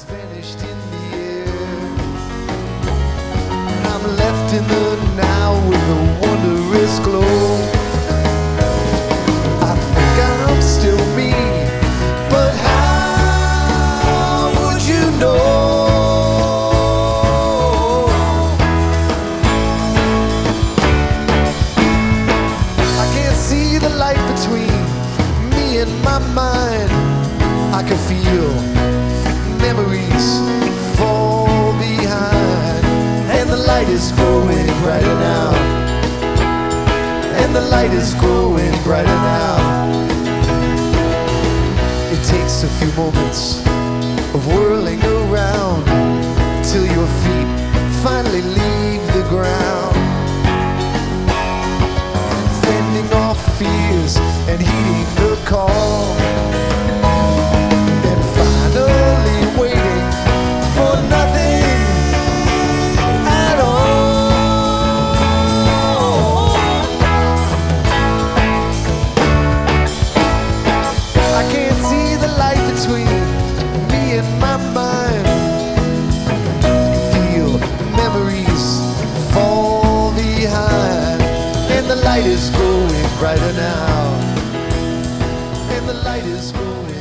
vanished in the air. I'm left in the now with a wondrous glow. I think I'm still me, but how would you know? I can't see the light between me and my mind. I can feel memories fall behind, and the light is growing brighter now, and the light is growing brighter now. It takes a few moments of whirling around till your feet finally leave the ground, fending off fears and heeding the call, and finally waiting for nothing at all. I can't see the light between me and my mind. Feel memories fall behind, and the light is growing brighter now, and the light is growing